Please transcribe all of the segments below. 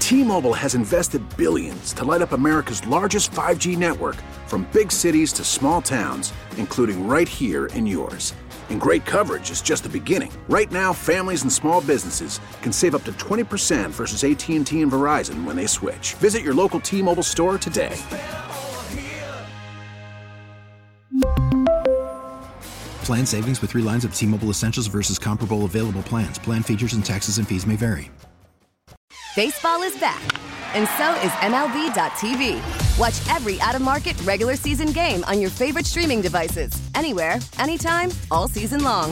T-Mobile has invested billions to light up America's largest 5G network, from big cities to small towns, including right here in yours. And great coverage is just the beginning. Right now, families and small businesses can save up to 20% versus AT&T and Verizon when they switch. Visit your local T-Mobile store today. Plan savings with 3 lines of T-Mobile Essentials versus comparable available plans. Plan features and taxes and fees may vary. Baseball is back, and so is MLB.tv. Watch every out-of-market regular season game on your favorite streaming devices, anywhere, anytime, all season long.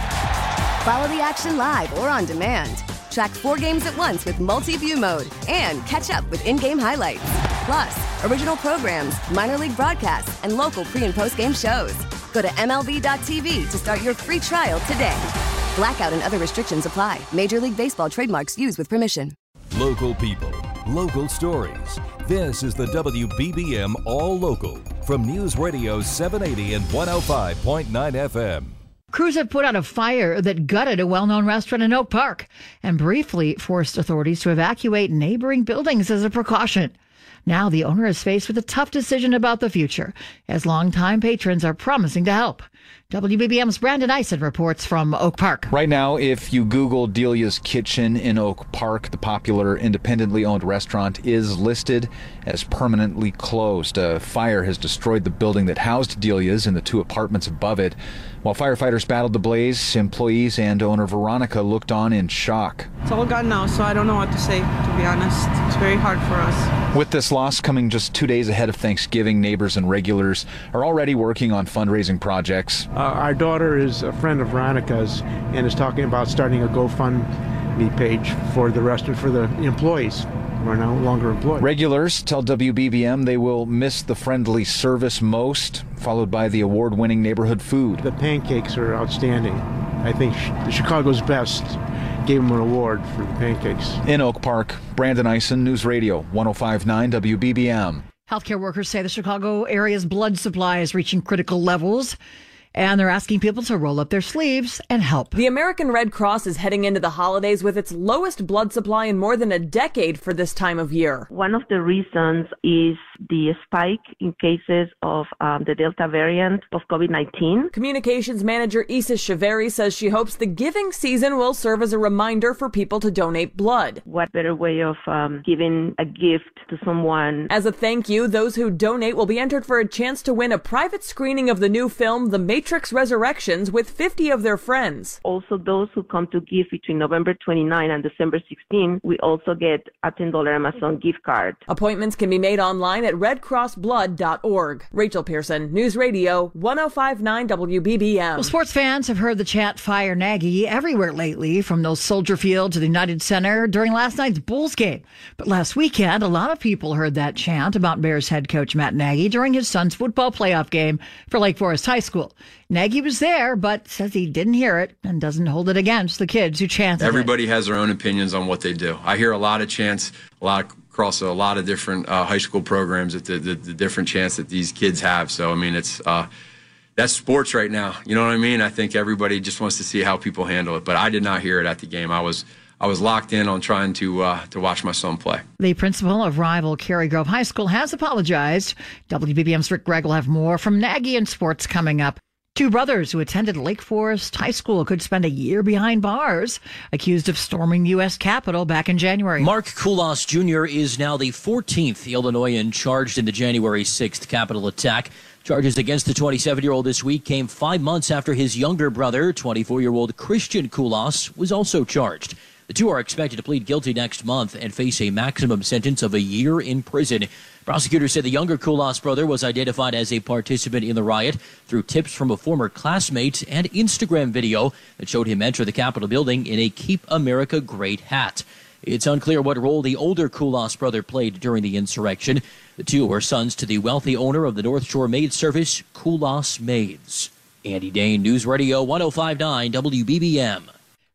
Follow the action live or on demand. Track 4 games at once with multi-view mode and catch up with in-game highlights. Plus, original programs, minor league broadcasts, and local pre- and post-game shows. Go to MLB.tv to start your free trial today. Blackout and other restrictions apply. Major League Baseball trademarks used with permission. Local people, local stories. This is the WBBM All Local from News Radio 780 and 105.9 FM. Crews have put out a fire that gutted a well-known restaurant in Oak Park and briefly forced authorities to evacuate neighboring buildings as a precaution. Now the owner is faced with a tough decision about the future, as longtime patrons are promising to help. WBBM's Brandon Eisen reports from Oak Park. Right now, if you Google Delia's Kitchen in Oak Park, the popular independently owned restaurant is listed as permanently closed. A fire has destroyed the building that housed Delia's and the 2 apartments above it. While firefighters battled the blaze, employees and owner Veronica looked on in shock. It's all gone now, so I don't know what to say, to be honest. It's very hard for us. With this loss coming just 2 days ahead of Thanksgiving, neighbors and regulars are already working on fundraising projects. Our daughter is a friend of Veronica's and is talking about starting a GoFundMe page for the restaurant, for the employees who are no longer employed. Regulars tell WBBM they will miss the friendly service most, followed by the award-winning neighborhood food. The pancakes are outstanding. I think Chicago's Best gave them an award for the pancakes. In Oak Park, Brandon Eisen, News Radio 105.9 WBBM. Healthcare workers say the Chicago area's blood supply is reaching critical levels, and they're asking people to roll up their sleeves and help. The American Red Cross is heading into the holidays with its lowest blood supply in more than a decade for this time of year. One of the reasons is the spike in cases of the Delta variant of COVID-19. Communications manager Issa Shaveri says she hopes the giving season will serve as a reminder for people to donate blood. What better way of giving a gift to someone? As a thank you, those who donate will be entered for a chance to win a private screening of the new film, The Matrix Resurrections, with 50 of their friends. Also, those who come to give between November 29 and December 16, we also get a $10 Amazon gift card. Appointments can be made online at redcrossblood.org. Rachel Pearson, News Radio 105.9 WBBM. Well, sports fans have heard the chant "Fire Nagy" everywhere lately, from those Soldier Field to the United Center during last night's Bulls game. But last weekend, a lot of people heard that chant about Bears head coach Matt Nagy during his son's football playoff game for Lake Forest High School. Nagy was there, but says he didn't hear it and doesn't hold it against the kids who chanted it. Everybody has their own opinions on what they do. I hear a lot of chants, across a lot of different high school programs, at the different chants that these kids have. So, I mean, it's that's sports right now. You know what I mean? I think everybody just wants to see how people handle it. But I did not hear it at the game. I was locked in on trying to watch my son play. The principal of rival Cary Grove High School has apologized. WBBM's Rick Gregg will have more from Nagy and sports coming up. 2 brothers who attended Lake Forest High School could spend a year behind bars, accused of storming the U.S. Capitol back in January. Mark Koulos Jr. is now the 14th Illinoisan charged in the January 6th Capitol attack. Charges against the 27-year-old this week came 5 months after his younger brother, 24-year-old Christian Koulos, was also charged. The 2 are expected to plead guilty next month and face a maximum sentence of a year in prison. Prosecutors said the younger Koulos brother was identified as a participant in the riot through tips from a former classmate and Instagram video that showed him enter the Capitol building in a Keep America Great hat. It's unclear what role the older Koulos brother played during the insurrection. The 2 were sons to the wealthy owner of the North Shore maid service, Koulos Maids. Andy Dane, News Radio 105.9 WBBM.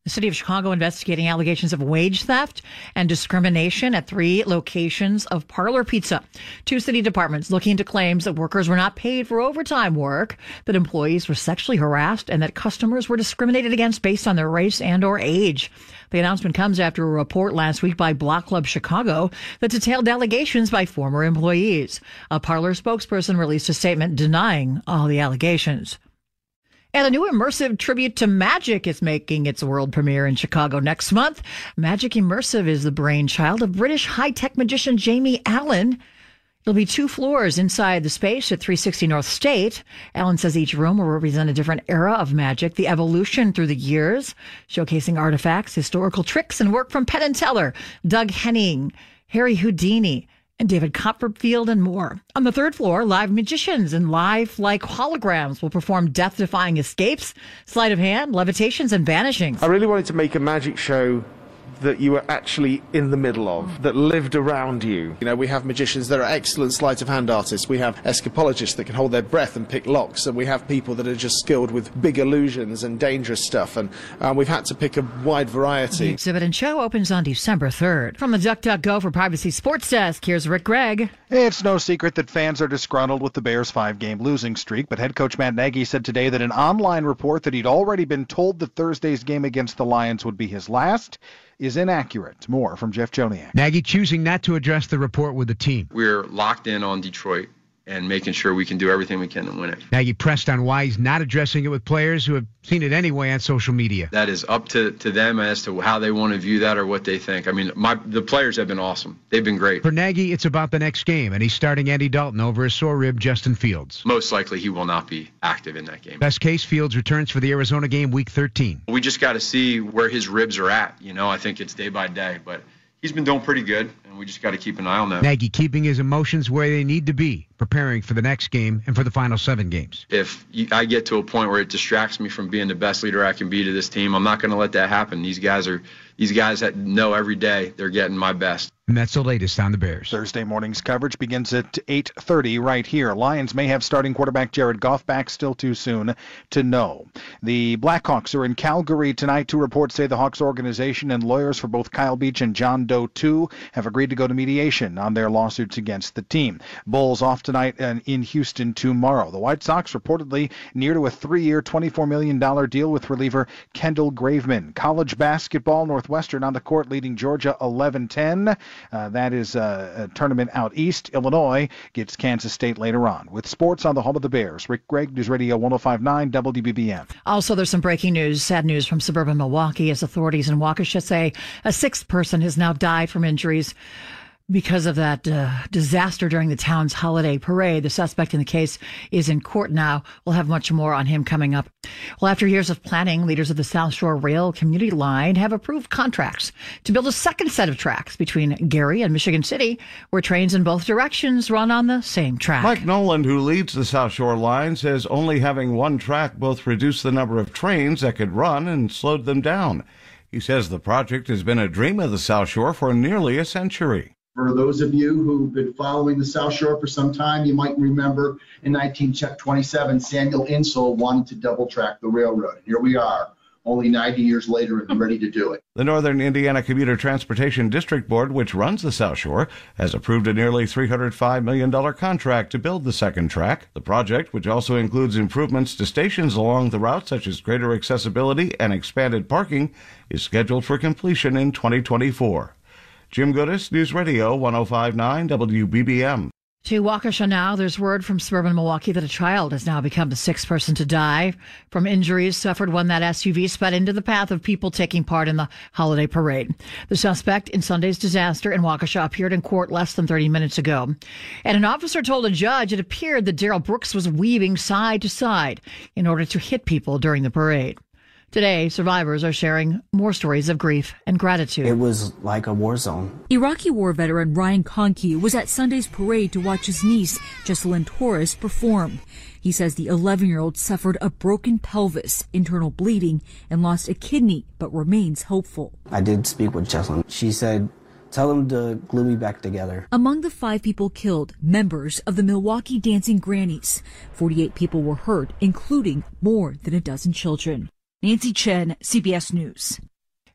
The city of Chicago investigating allegations of wage theft and discrimination at 3 locations of Parlor Pizza. 2 city departments looking into claims that workers were not paid for overtime work, that employees were sexually harassed, and that customers were discriminated against based on their race and or age. The announcement comes after a report last week by Block Club Chicago that detailed allegations by former employees. A Parlor spokesperson released a statement denying all the allegations. And a new immersive tribute to Magic is making its world premiere in Chicago next month. Magic Immersive is the brainchild of British high-tech magician Jamie Allen. There'll be 2 floors inside the space at 360 North State. Allen says each room will represent a different era of magic, the evolution through the years, showcasing artifacts, historical tricks, and work from Penn and Teller, Doug Henning, Harry Houdini, and David Copperfield, and more. On the 3rd floor, live magicians and life-like holograms will perform death-defying escapes, sleight of hand, levitations, and vanishings. I really wanted to make a magic show that you were actually in the middle of, that lived around you. You know, we have magicians that are excellent sleight of hand artists. We have escapologists that can hold their breath and pick locks, and we have people that are just skilled with big illusions and dangerous stuff, and we've had to pick a wide variety. The exhibit and show opens on December 3rd. From the DuckDuckGo for Privacy Sports Desk, here's Rick Gregg. It's no secret that fans are disgruntled with the Bears' 5-game losing streak, but head coach Matt Nagy said today that an online report that he'd already been told that Thursday's game against the Lions would be his last is inaccurate. More from Jeff Joniak. Nagy choosing not to address the report with the team. We're locked in on Detroit and making sure we can do everything we can to win it. Nagy pressed on why he's not addressing it with players who have seen it anyway on social media. That is up to them as to how they want to view that or what they think. I mean, the players have been awesome. They've been great. For Nagy, it's about the next game, and he's starting Andy Dalton over a sore rib Justin Fields. Most likely he will not be active in that game. Best case, Fields returns for the Arizona game week 13. We just got to see where his ribs are at. You know, I think it's day by day, but he's been doing pretty good, and we just got to keep an eye on that. Nagy keeping his emotions where they need to be, preparing for the next game and for the final 7 games. If I get to a point where it distracts me from being the best leader I can be to this team, I'm not going to let that happen. These guys that know every day they're getting my best. And that's the latest on the Bears. Thursday morning's coverage begins at 8:30 right here. Lions may have starting quarterback Jared Goff back, still too soon to know. The Blackhawks are in Calgary tonight. 2 reports say the Hawks organization and lawyers for both Kyle Beach and John Doe 2 have agreed to go to mediation on their lawsuits against the team. Bulls off tonight and in Houston tomorrow. The White Sox reportedly near to a 3-year, $24 million deal with reliever Kendall Graveman. College basketball, Northwestern on the court leading Georgia 11-10. That is a tournament out east. Illinois gets Kansas State later on. With sports on the home of the Bears, Rick Gregg, News Radio 105.9 WBBM. Also, there's some breaking news, sad news from suburban Milwaukee, as authorities in Waukesha say a 6th person has now died from injuries because of that disaster during the town's holiday parade. The suspect in the case is in court now. We'll have much more on him coming up. Well, after years of planning, leaders of the South Shore Rail Commuter Line have approved contracts to build a second set of tracks between Gary and Michigan City, where trains in both directions run on the same track. Mike Noland, who leads the South Shore Line, says only having one track both reduced the number of trains that could run and slowed them down. He says the project has been a dream of the South Shore for nearly a century. For those of you who've been following the South Shore for some time, you might remember in 1927, Samuel Insull wanted to double track the railroad. Here we are, only 90 years later, and ready to do it. The Northern Indiana Commuter Transportation District Board, which runs the South Shore, has approved a nearly $305 million contract to build the second track. The project, which also includes improvements to stations along the route, such as greater accessibility and expanded parking, is scheduled for completion in 2024. Jim Goodis, News Radio 105.9 WBBM. To Waukesha now, there's word from suburban Milwaukee that a child has now become the 6th person to die from injuries suffered when that SUV sped into the path of people taking part in the holiday parade. The suspect in Sunday's disaster in Waukesha appeared in court less than 30 minutes ago. And an officer told a judge it appeared that Daryl Brooks was weaving side to side in order to hit people during the parade. Today, survivors are sharing more stories of grief and gratitude. It was like a war zone. Iraqi war veteran Ryan Conkey was at Sunday's parade to watch his niece, Jesselyn Torres, perform. He says the 11-year-old suffered a broken pelvis, internal bleeding, and lost a kidney, but remains hopeful. I did speak with Jesselyn. She said, "Tell them to glue me back together." Among the 5 people killed, members of the Milwaukee Dancing Grannies. 48 people were hurt, including more than a dozen children. Nancy Chen, CBS News.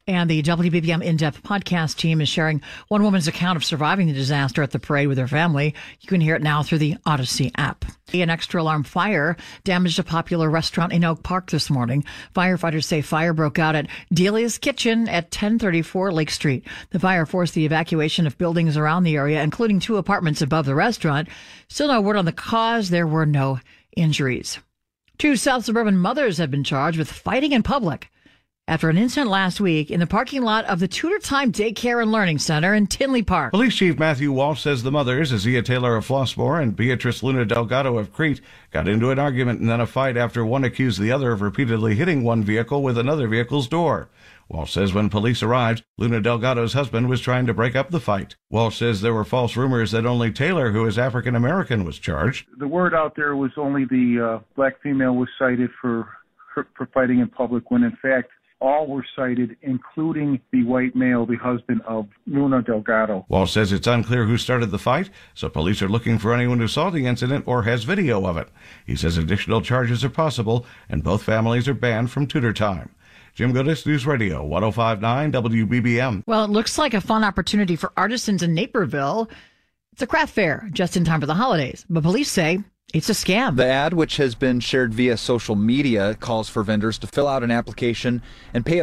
And the WBBM In-Depth podcast team is sharing one woman's account of surviving the disaster at the parade with her family. You can hear it now through the Odyssey app. An extra alarm fire damaged a popular restaurant in Oak Park this morning. Firefighters say fire broke out at Delia's Kitchen at 1034 Lake Street. The fire forced the evacuation of buildings around the area, including 2 apartments above the restaurant. Still no word on the cause. There were no injuries. 2 South suburban mothers have been charged with fighting in public after an incident last week in the parking lot of the Tudor Time Daycare and Learning Center in Tinley Park. Police Chief Matthew Walsh says the mothers, Azia Taylor of Flossmoor and Beatrice Luna Delgado of Crete, got into an argument and then a fight after one accused the other of repeatedly hitting one vehicle with another vehicle's door. Walsh says when police arrived, Luna Delgado's husband was trying to break up the fight. Walsh says there were false rumors that only Taylor, who is African American, was charged. The word out there was only the black female was cited for fighting in public, when in fact all were cited, including the white male, the husband of Luna Delgado. Walsh says it's unclear who started the fight, so police are looking for anyone who saw the incident or has video of it. He says additional charges are possible, and both families are banned from Tudor Time. Jim Goodis, News Radio, 105.9 WBBM. Well, it looks like a fun opportunity for artisans in Naperville. It's a craft fair just in time for the holidays, but police say it's a scam. The ad, which has been shared via social media, calls for vendors to fill out an application and pay a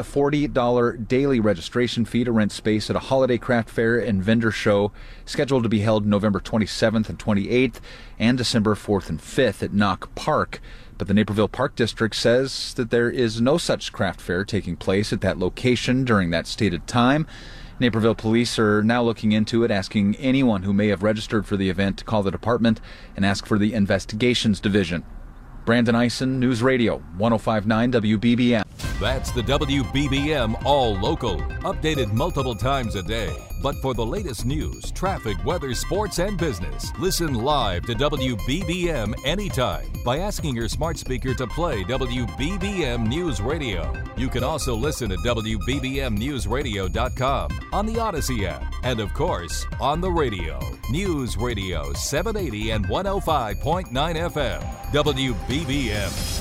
$40 daily registration fee to rent space at a holiday craft fair and vendor show scheduled to be held November 27th and 28th and December 4th and 5th at Knock Park. But the Naperville Park District says that there is no such craft fair taking place at that location during that stated time. Naperville police are now looking into it, asking anyone who may have registered for the event to call the department and ask for the investigations division. Brandon Eisen, News Radio, 105.9 WBBM. That's the WBBM All Local, updated multiple times a day. But for the latest news, traffic, weather, sports, and business, listen live to WBBM anytime by asking your smart speaker to play WBBM News Radio. You can also listen at WBBMNewsRadio.com, on the Odyssey app, and of course, on the radio. News Radio 780 and 105.9 FM. WBBM.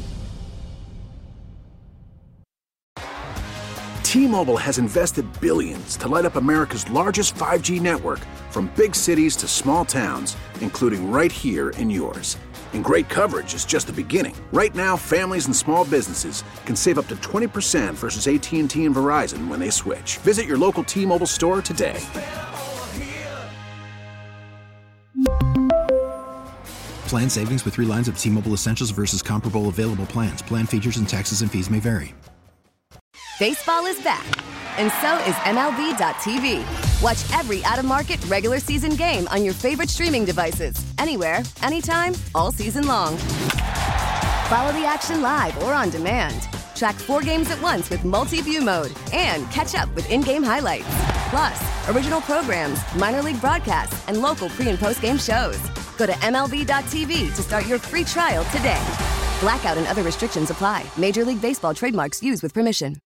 T-Mobile has invested billions to light up America's largest 5G network, from big cities to small towns, including right here in yours. And great coverage is just the beginning. Right now, families and small businesses can save up to 20% versus AT&T and Verizon when they switch. Visit your local T-Mobile store today. Plan savings with 3 lines of T-Mobile Essentials versus comparable available plans. Plan features and taxes and fees may vary. Baseball is back, and so is MLB.tv. Watch every out-of-market regular season game on your favorite streaming devices, anywhere, anytime, all season long. Follow the action live or on demand. Track 4 games at once with multi-view mode and catch up with in-game highlights. Plus, original programs, minor league broadcasts, and local pre- and post-game shows. Go to MLB.tv to start your free trial today. Blackout and other restrictions apply. Major League Baseball trademarks used with permission.